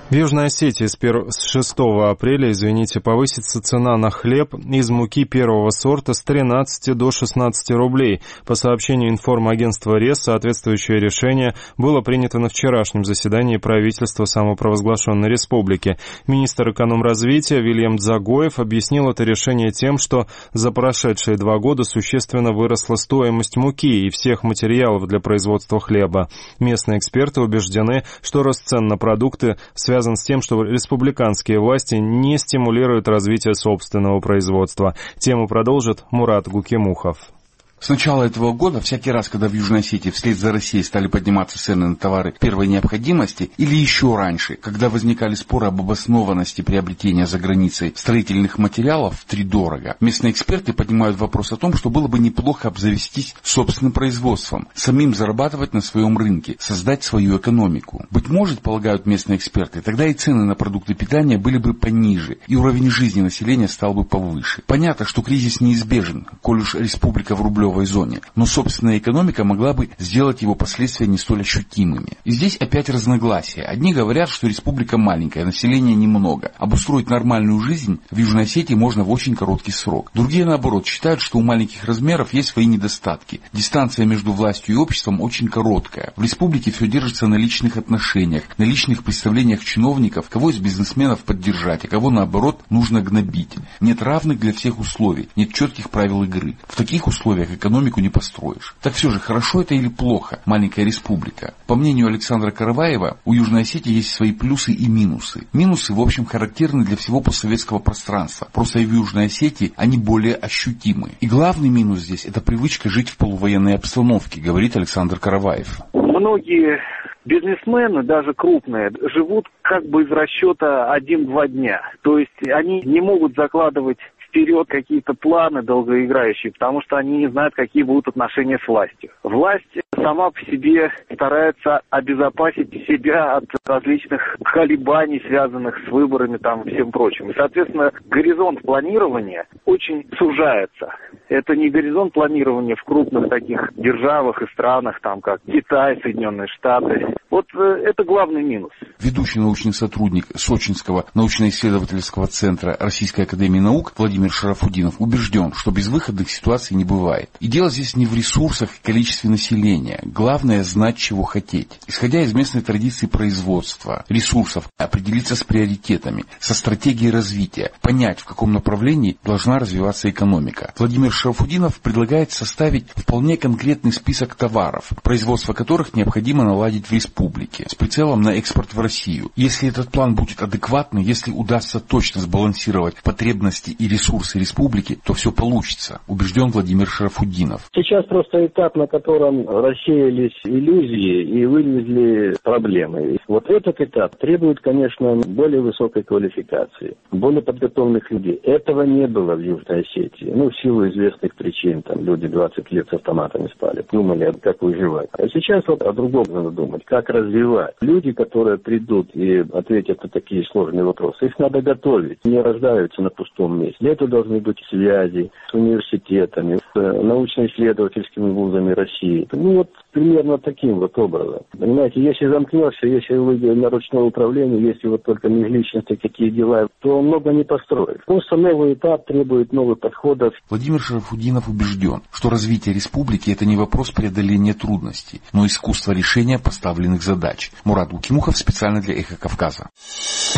В Южной Осетии с 6 апреля, повысится цена на хлеб из муки первого сорта с 13 до 16 рублей. По сообщению информагентства РЕС, соответствующее решение было принято на вчерашнем заседании правительства самопровозглашенной республики. Министр экономразвития Вильям Дзагоев объяснил это решение тем, что за прошедшие 2 года существенно выросла стоимость муки и всех материалов для производства хлеба. Местные эксперты убеждены, что рост цен на продукты связан с тем, что республиканские власти не стимулируют развитие собственного производства. Тему продолжит Мурат Гукимухов. С начала этого года, всякий раз, когда в Южной Осетии вслед за Россией стали подниматься цены на товары первой необходимости, или еще раньше, когда возникали споры об обоснованности приобретения за границей строительных материалов втридорого, местные эксперты поднимают вопрос о том, что было бы неплохо обзавестись собственным производством, самим зарабатывать на своем рынке, создать свою экономику. Быть может, полагают местные эксперты, тогда и цены на продукты питания были бы пониже, и уровень жизни населения стал бы повыше. Понятно, что кризис неизбежен, коль уж республика в рублевой зоне, но собственная экономика могла бы сделать его последствия не столь ощутимыми. И здесь опять разногласия. Одни говорят, что республика маленькая, населения немного. Обустроить нормальную жизнь в Южной Осетии можно в очень короткий срок. Другие, наоборот, считают, что у маленьких размеров есть свои недостатки. Дистанция между властью и обществом очень короткая. В республике все держится на личных отношениях, на личных представлениях чиновников, кого из бизнесменов поддержать, а кого, наоборот, нужно гнобить. Нет равных для всех условий, нет четких правил игры. В таких условиях экономику не построишь. Так все же, хорошо это или плохо, маленькая республика? По мнению Александра Караваева, у Южной Осетии есть свои плюсы и минусы. Минусы, в общем, характерны для всего постсоветского пространства. Просто и в Южной Осетии они более ощутимы. И главный минус здесь – это привычка жить в полувоенной обстановке, говорит Александр Караваев. Многие бизнесмены, даже крупные, живут как бы из расчета 1-2 дня. То есть они не могут закладывать вперед какие-то планы долгоиграющие, потому что они не знают, какие будут отношения с властью. Власть сама по себе старается обезопасить себя от различных колебаний, связанных с выборами там и всем прочим. И, соответственно, горизонт планирования очень сужается. Это не горизонт планирования в крупных таких державах и странах, там как Китай, Соединенные Штаты. Вот это главный минус. Ведущий научный сотрудник Сочинского научно-исследовательского центра Российской академии наук Владимир Шарафудинов убежден, что безвыходных ситуаций не бывает. И дело здесь не в ресурсах и количестве населения. Главное знать, чего хотеть. Исходя из местной традиции производства, ресурсов, определиться с приоритетами, со стратегией развития, понять, в каком направлении должна развиваться экономика. Владимир Шарафудинов предлагает составить вполне конкретный список товаров, производство которых необходимо наладить в республике, с прицелом на экспорт в Россию. Если этот план будет адекватный, если удастся точно сбалансировать потребности и ресурсы республики, то все получится, убежден Владимир Шарафудинов. Сейчас просто этап, на котором рассеялись иллюзии и вылезли проблемы. Вот этот этап требует, конечно, более высокой квалификации, более подготовленных людей. Этого не было в Южной Осетии. В силу известных причин. Там люди 20 лет с автоматами спали, думали, как выживать. А сейчас вот о другом надо думать, как развивать. Люди, которые придут и ответят на такие сложные вопросы, их надо готовить. Не рождаются на пустом месте. Для этого должны быть связи с университетами, с научно-исследовательскими вузами России. Вот примерно таким вот образом. Понимаете, если замкнешься, если выйдешь на ручное управление, если вот только межличностные какие дела, то много не построишь. Просто новый этап требует новых подходов. Владимир Шарафудинов убежден, что развитие республики – это не вопрос преодоления трудностей, но искусство решения поставленных задач. Мурат Гукимухов специально для «Эхо Кавказа».